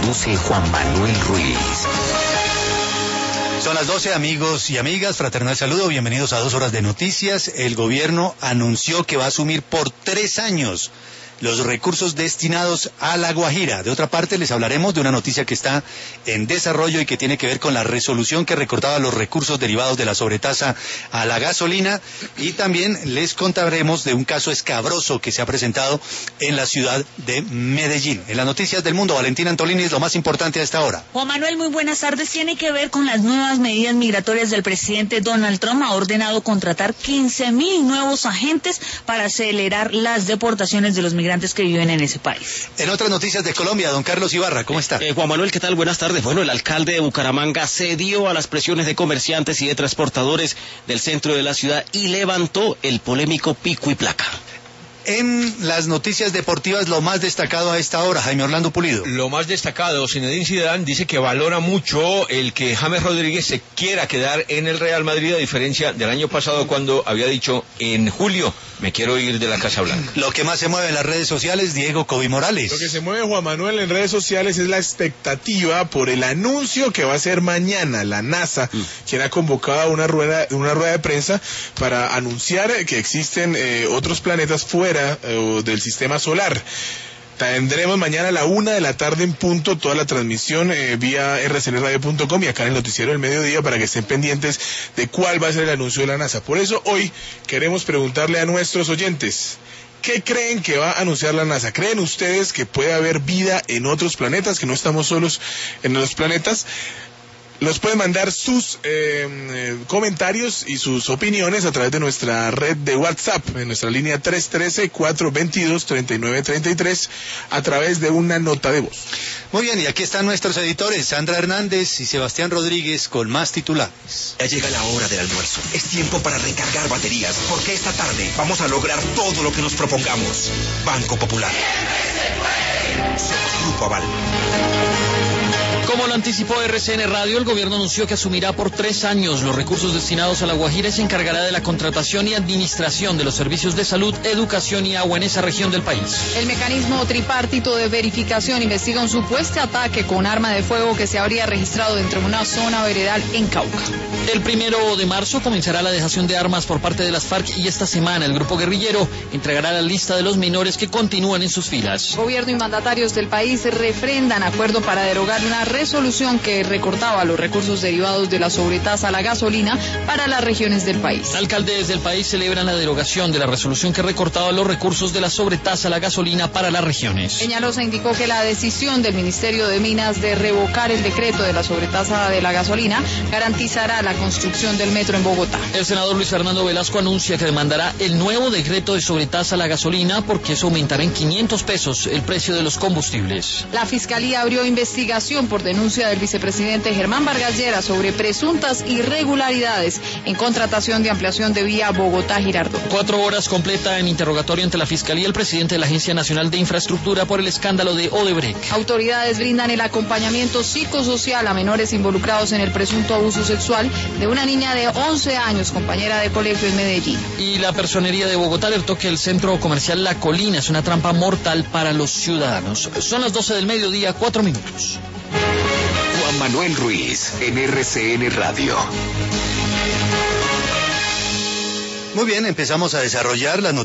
conduce Juan Manuel Ruiz. Son las 12, amigos y amigas, fraternal saludo, bienvenidos a 2 horas de noticias. El gobierno anunció que va a asumir por 3 años los recursos destinados a La Guajira. De otra parte, les hablaremos de una noticia que está en desarrollo y que tiene que ver con la resolución que recortaba los recursos derivados de la sobretasa a la gasolina, y también les contaremos de un caso escabroso que se ha presentado en la ciudad de Medellín. En las noticias del mundo, Valentina Antolini, es lo más importante a esta hora. Juan Manuel, muy buenas tardes. Tiene que ver con las nuevas medidas migratorias del presidente Donald Trump. Ha ordenado contratar 15.000 nuevos agentes para acelerar las deportaciones de los migrantes que viven en ese país. En otras noticias de Colombia, don Carlos Ibarra, ¿cómo está? Juan Manuel, ¿qué tal? Buenas tardes. Bueno, el alcalde de Bucaramanga cedió a las presiones de comerciantes y de transportadores del centro de la ciudad y levantó el polémico pico y placa. En las noticias deportivas, lo más destacado a esta hora, Jaime Orlando Pulido. Lo más destacado, Zinedine Zidane dice que valora mucho el que James Rodríguez se quiera quedar en el Real Madrid, a diferencia del año pasado cuando había dicho en julio, me quiero ir de la Casa Blanca. Lo que más se mueve en las redes sociales, Diego Coby Morales. Lo que se mueve, Juan Manuel, en redes sociales es la expectativa por el anuncio que va a hacer mañana la NASA, quien ha convocado a una rueda de prensa para anunciar que existen otros planetas fuera del sistema solar. Tendremos mañana a la 1 de la tarde en punto toda la transmisión vía rcnradio.com y acá en el noticiero del mediodía para que estén pendientes de cuál va a ser el anuncio de la NASA. Por eso hoy queremos preguntarle a nuestros oyentes, ¿qué creen que va a anunciar la NASA? ¿Creen ustedes que puede haber vida en otros planetas, que no estamos solos en los planetas? Nos pueden mandar sus comentarios y sus opiniones a través de nuestra red de WhatsApp, en nuestra línea 313-422-3933, a través de una nota de voz. Muy bien, y aquí están nuestros editores, Sandra Hernández y Sebastián Rodríguez, con más titulares. Ya llega la hora del almuerzo. Es tiempo para recargar baterías, porque esta tarde vamos a lograr todo lo que nos propongamos. Banco Popular. Somos Grupo Aval. Como lo anticipó RCN Radio, el gobierno anunció que asumirá por 3 años los recursos destinados a La Guajira y se encargará de la contratación y administración de los servicios de salud, educación y agua en esa región del país. El mecanismo tripartito de verificación investiga un supuesto ataque con arma de fuego que se habría registrado dentro de una zona veredal en Cauca. El 1 de marzo comenzará la dejación de armas por parte de las FARC y esta semana el grupo guerrillero entregará la lista de los menores que continúan en sus filas. Gobierno y mandatarios del país refrendan acuerdo para derogar una resolución que recortaba los recursos derivados de la sobretasa a la gasolina para las regiones del país. Alcaldes del país celebran la derogación de la resolución que recortaba los recursos de la sobretasa a la gasolina para las regiones. Peñalosa indicó que la decisión del Ministerio de Minas de revocar el decreto de la sobretasa de la gasolina garantizará la construcción del metro en Bogotá. El senador Luis Fernando Velasco anuncia que demandará el nuevo decreto de sobretasa a la gasolina porque eso aumentará en 500 pesos el precio de los combustibles. La Fiscalía abrió investigación por denuncia del vicepresidente Germán Vargas Lleras sobre presuntas irregularidades en contratación de ampliación de vía Bogotá-Girardot. 4 horas completa en interrogatorio ante la Fiscalía el presidente de la Agencia Nacional de Infraestructura por el escándalo de Odebrecht. Autoridades brindan el acompañamiento psicosocial a menores involucrados en el presunto abuso sexual de una niña de 11 años, compañera de colegio en Medellín. Y la Personería de Bogotá alertó que el centro comercial La Colina es una trampa mortal para los ciudadanos. Son las 12 del mediodía, 4 minutos. Juan Manuel Ruiz, en RCN Radio. Muy bien, empezamos a desarrollar las noticias.